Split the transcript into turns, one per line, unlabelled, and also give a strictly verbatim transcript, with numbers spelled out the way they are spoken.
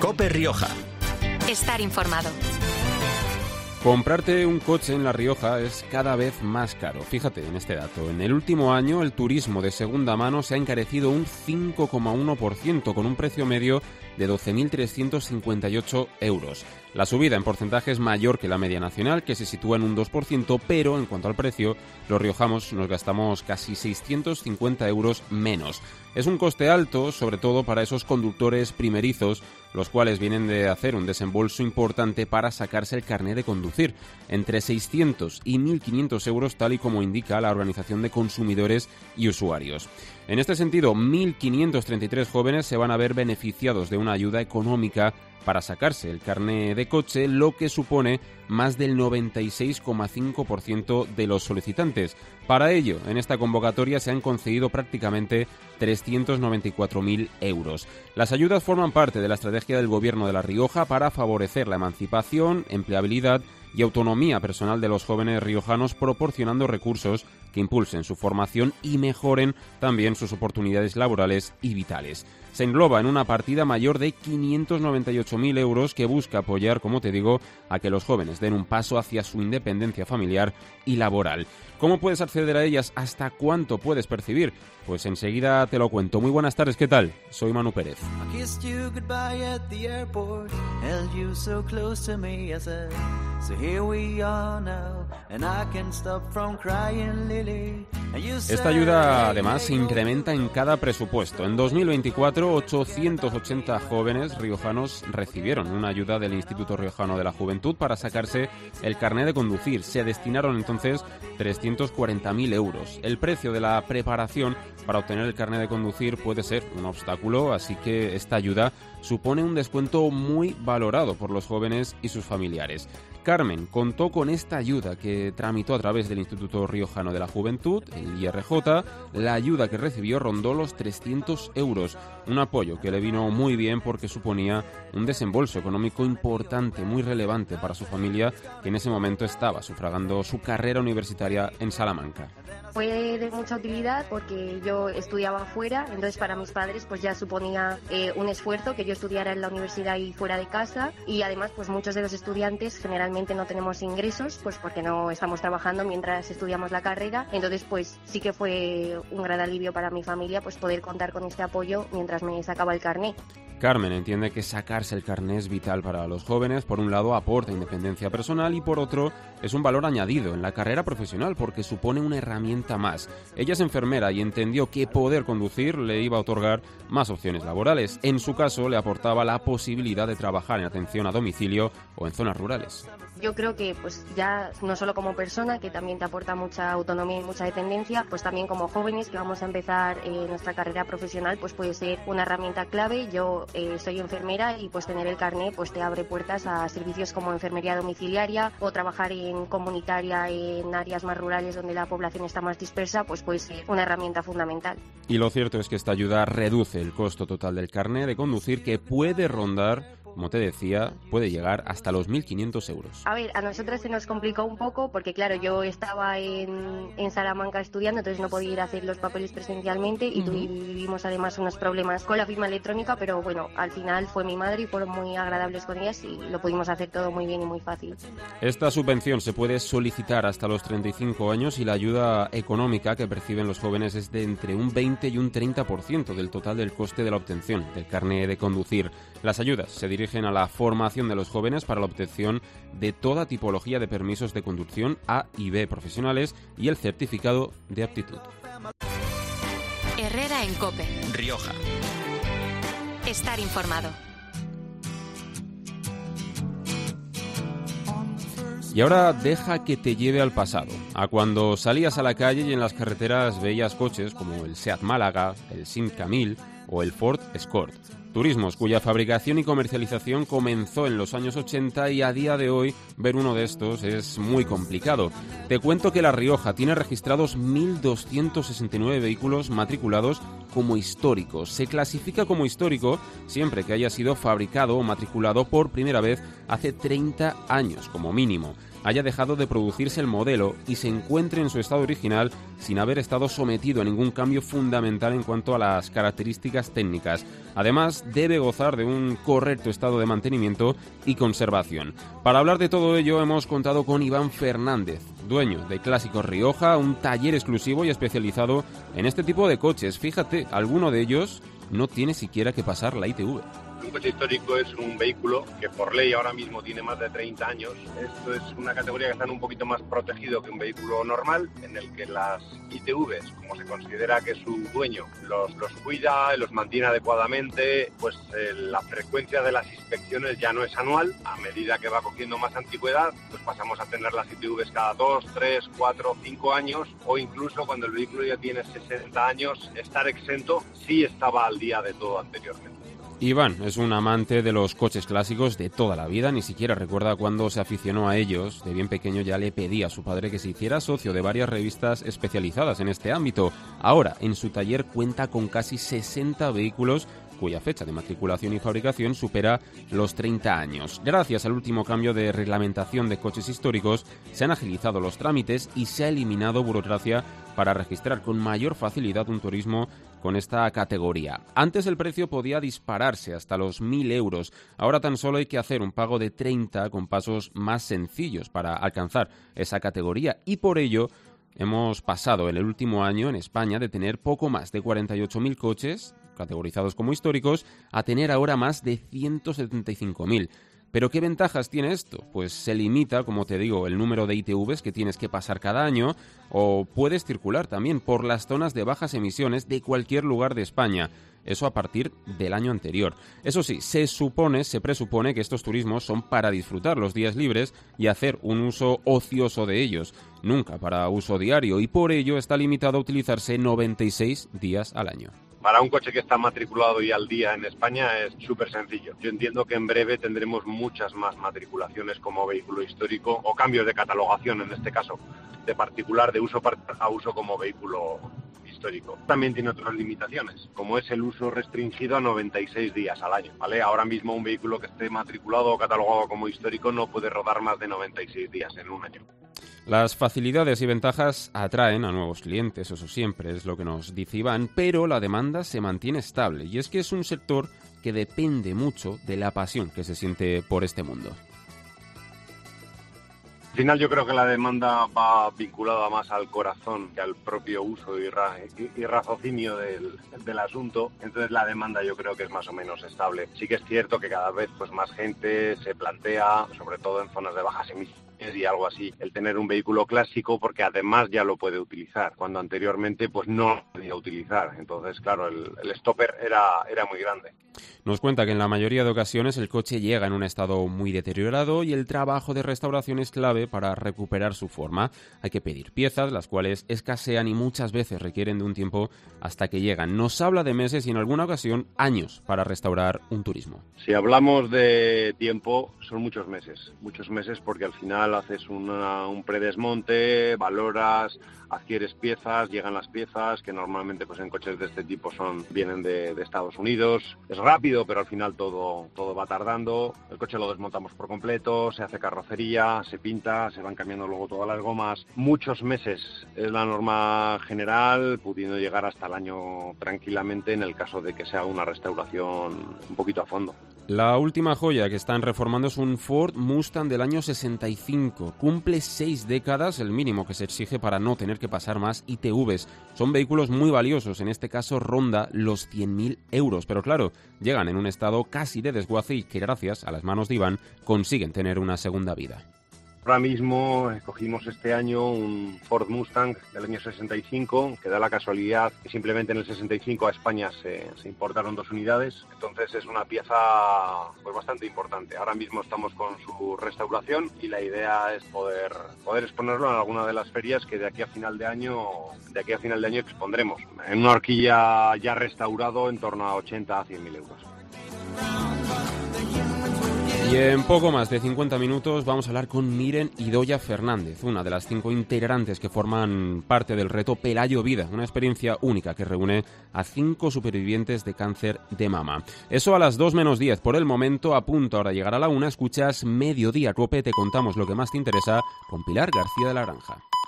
COPE Rioja.
Estar informado.
Comprarte un coche en La Rioja es cada vez más caro. Fíjate en este dato. En el último año el turismo de segunda mano se ha encarecido un cinco coma uno por ciento con un precio medio de doce mil trescientos cincuenta y ocho euros. La subida en porcentaje es mayor que la media nacional, que se sitúa en un dos por ciento, pero en cuanto al precio, los riojanos nos gastamos casi seiscientos cincuenta euros menos. Es un coste alto, sobre todo para esos conductores primerizos, los cuales vienen de hacer un desembolso importante para sacarse el carné de conducir, entre seiscientos y mil quinientos euros, tal y como indica la Organización de Consumidores y Usuarios. En este sentido, mil quinientos treinta y tres jóvenes se van a ver beneficiados de una ayuda económica para sacarse el carné de coche, lo que supone más del noventa y seis coma cinco por ciento de los solicitantes. Para ello, en esta convocatoria se han concedido prácticamente trescientos noventa y cuatro mil euros. Las ayudas forman parte de la estrategia del Gobierno de La Rioja para favorecer la emancipación, empleabilidad y autonomía personal de los jóvenes riojanos, proporcionando recursos que impulsen su formación y mejoren también sus oportunidades laborales y vitales. Se engloba en una partida mayor de quinientos noventa y ocho mil euros que busca apoyar, como te digo, a que los jóvenes den un paso hacia su independencia familiar y laboral. ¿Cómo puedes acceder a ellas? ¿Hasta cuánto puedes percibir? Pues enseguida te lo cuento. Muy buenas tardes, ¿qué tal? Soy Manu Pérez. Esta ayuda además se incrementa en cada presupuesto. En dos mil veinticuatro, ochocientos ochenta jóvenes riojanos recibieron una ayuda del Instituto Riojano de la Juventud para sacarse el carné de conducir. Se destinaron entonces trescientos cuarenta mil euros. El precio de la preparación para obtener el carné de conducir puede ser un obstáculo, así que esta ayuda supone un descuento muy valorado por los jóvenes y sus familiares. Carmen contó con esta ayuda que tramitó a través del Instituto Riojano de la Juventud, el I R J. La ayuda que recibió rondó los trescientos euros, un apoyo que le vino muy bien porque suponía un desembolso económico importante, muy relevante para su familia, que en ese momento estaba sufragando su carrera universitaria en Salamanca.
Fue de mucha utilidad porque yo estudiaba fuera, entonces para mis padres pues ya suponía eh, un esfuerzo que yo estudiara en la universidad y fuera de casa, y además pues muchos de los estudiantes generalmente no tenemos ingresos pues porque no estamos trabajando mientras estudiamos la carrera, entonces pues sí que fue un gran alivio para mi familia pues poder contar con este apoyo mientras me sacaba el carné.
Carmen entiende que sacarse el carné es vital para los jóvenes. Por un lado aporta independencia personal y por otro es un valor añadido en la carrera profesional porque supone una herramienta más. Ella es enfermera y entendió que poder conducir le iba a otorgar más opciones laborales. En su caso le aportaba la posibilidad de trabajar en atención a domicilio o en zonas rurales.
Yo creo que pues ya no solo como persona, que también te aporta mucha autonomía y mucha dependencia, pues también como jóvenes que vamos a empezar eh, nuestra carrera profesional, pues puede ser una herramienta clave. Yo eh, soy enfermera y pues tener el carné pues te abre puertas a servicios como enfermería domiciliaria o trabajar en comunitaria en áreas más rurales donde la población está más dispersa, pues puede ser una herramienta fundamental.
Y lo cierto es que esta ayuda reduce el costo total del carné de conducir, que puede rondar, como te decía, puede llegar hasta los mil quinientos euros.
A ver, a nosotras se nos complicó un poco porque, claro, yo estaba en, en Salamanca estudiando, entonces no podía ir a hacer los papeles presencialmente y uh-huh. tuvimos además unos problemas con la firma electrónica, pero bueno, al final fue mi madre y fueron muy agradables con ellas y lo pudimos hacer todo muy bien y muy fácil.
Esta subvención se puede solicitar hasta los treinta y cinco años y la ayuda económica que perciben los jóvenes es de entre un veinte y un treinta por ciento del total del coste de la obtención del carné de conducir. Las ayudas se dirigen a la formación de los jóvenes para la obtención de toda tipología de permisos de conducción A y B profesionales y el certificado de aptitud.
Herrera en COPE.
Rioja.
Estar informado.
Y ahora deja que te lleve al pasado, a cuando salías a la calle y en las carreteras veías coches como el Seat Málaga, el Sint-Camil o el Ford Escort. Turismos cuya fabricación y comercialización comenzó en los años ochenta y a día de hoy ver uno de estos es muy complicado. Te cuento que La Rioja tiene registrados mil doscientos sesenta y nueve vehículos matriculados como históricos. Se clasifica como histórico siempre que haya sido fabricado o matriculado por primera vez hace treinta años como mínimo, haya dejado de producirse el modelo y se encuentre en su estado original sin haber estado sometido a ningún cambio fundamental en cuanto a las características características técnicas. Además, debe gozar de un correcto estado de mantenimiento y conservación. Para hablar de todo ello hemos contado con Iván Fernández, dueño de Clásicos Rioja, un taller exclusivo y especializado en este tipo de coches. Fíjate, alguno de ellos no tiene siquiera que pasar la I T V.
Un coche histórico es un vehículo que por ley ahora mismo tiene más de treinta años. Esto es una categoría que está un poquito más protegido que un vehículo normal, en el que las I T Vs, como se considera que su dueño los, los cuida, los mantiene adecuadamente, pues eh, la frecuencia de las inspecciones ya no es anual. A medida que va cogiendo más antigüedad, pues pasamos a tener las I T Vs cada dos, tres, cuatro, cinco años, o incluso cuando el vehículo ya tiene sesenta años, estar exento si estaba al día de todo anteriormente.
Iván es un amante de los coches clásicos de toda la vida, ni siquiera recuerda cuándo se aficionó a ellos. De bien pequeño ya le pedía a su padre que se hiciera socio de varias revistas especializadas en este ámbito. Ahora, en su taller cuenta con casi sesenta vehículos cuya fecha de matriculación y fabricación supera los treinta años. Gracias al último cambio de reglamentación de coches históricos, se han agilizado los trámites y se ha eliminado burocracia para registrar con mayor facilidad un turismo con esta categoría. Antes el precio podía dispararse hasta los mil euros. Ahora tan solo hay que hacer un pago de treinta con pasos más sencillos para alcanzar esa categoría, y por ello hemos pasado en el último año en España de tener poco más de cuarenta y ocho mil coches categorizados como históricos a tener ahora más de ciento setenta y cinco mil. ¿Pero qué ventajas tiene esto? Pues se limita, como te digo, el número de I T Vs que tienes que pasar cada año, o puedes circular también por las zonas de bajas emisiones de cualquier lugar de España. Eso a partir del año anterior. Eso sí, se supone, se presupone que estos turismos son para disfrutar los días libres y hacer un uso ocioso de ellos, nunca para uso diario, y por ello está limitado a utilizarse noventa y seis días al año.
Para un coche que está matriculado y al día en España es súper sencillo. Yo entiendo que en breve tendremos muchas más matriculaciones como vehículo histórico, o cambios de catalogación, en este caso, de particular de uso a uso como vehículo histórico. También tiene otras limitaciones, como es el uso restringido a noventa y seis días al año, ¿vale? Ahora mismo un vehículo que esté matriculado o catalogado como histórico no puede rodar más de noventa y seis días en un año.
Las facilidades y ventajas atraen a nuevos clientes, eso siempre es lo que nos dice Iván, pero la demanda se mantiene estable, y es que es un sector que depende mucho de la pasión que se siente por este mundo.
Al final yo creo que la demanda va vinculada más al corazón que al propio uso y, ra y, y raciocinio del, del asunto. Entonces la demanda yo creo que es más o menos estable. Sí que es cierto que cada vez pues más gente se plantea, sobre todo en zonas de bajas emisiones y algo así, el tener un vehículo clásico, porque además ya lo puede utilizar, cuando anteriormente pues no lo podía utilizar. Entonces, claro, el, el stopper era, era muy grande.
Nos cuenta que en la mayoría de ocasiones el coche llega en un estado muy deteriorado y el trabajo de restauración es clave para recuperar su forma. Hay que pedir piezas, las cuales escasean y muchas veces requieren de un tiempo hasta que llegan. Nos habla de meses y en alguna ocasión años para restaurar un turismo.
Si hablamos de tiempo, son muchos meses, muchos meses porque al final haces una, un predesmonte, valoras, adquieres piezas, llegan las piezas, que normalmente pues en coches de este tipo son vienen de, de Estados Unidos. Es rápido, pero al final todo, todo va tardando. El coche lo desmontamos por completo, se hace carrocería, se pinta, se van cambiando luego todas las gomas. Muchos meses es la norma general, pudiendo llegar hasta el año tranquilamente en el caso de que sea una restauración un poquito a fondo.
La última joya que están reformando es un Ford Mustang del año sesenta y cinco. Cumple seis décadas, el mínimo que se exige para no tener que pasar más I T Vs. Son vehículos muy valiosos, en este caso ronda los cien mil euros. Pero claro, llegan en un estado casi de desguace y que gracias a las manos de Iván consiguen tener una segunda vida.
Ahora mismo escogimos este año un Ford Mustang del año sesenta y cinco, que da la casualidad que simplemente en el sesenta y cinco a España se, se importaron dos unidades, entonces es una pieza pues bastante importante. Ahora mismo estamos con su restauración y la idea es poder, poder exponerlo en alguna de las ferias que de aquí a final de año, de aquí a final de año expondremos. En una horquilla ya restaurado en torno a ochenta a cien mil euros.
Y en poco más de cincuenta minutos vamos a hablar con Miren Idoia Fernández, una de las cinco integrantes que forman parte del reto Pelayo Vida, una experiencia única que reúne a cinco supervivientes de cáncer de mama. Eso a las dos menos diez. Por el momento, a punto ahora de llegar a la una, escuchas Mediodía Cope, te contamos lo que más te interesa con Pilar García de la Granja.